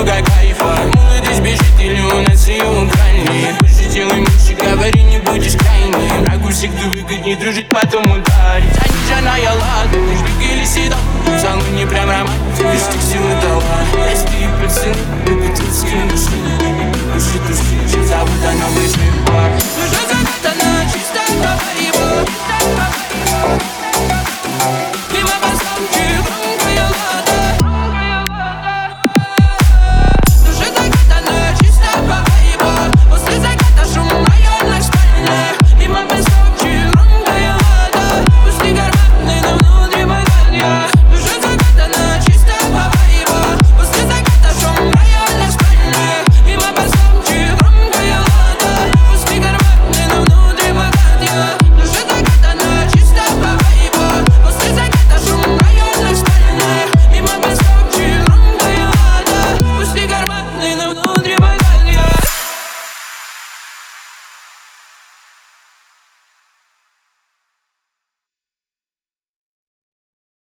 много кайфа. Молодость бежит или у нас ее украли. Больше делай меньше, говори, не будешь крайним. Врагу всегда выгоднее дружить, потом ударить. Заниженная ладонь, ждик или седок. В салоне прям романтик, без силы талант.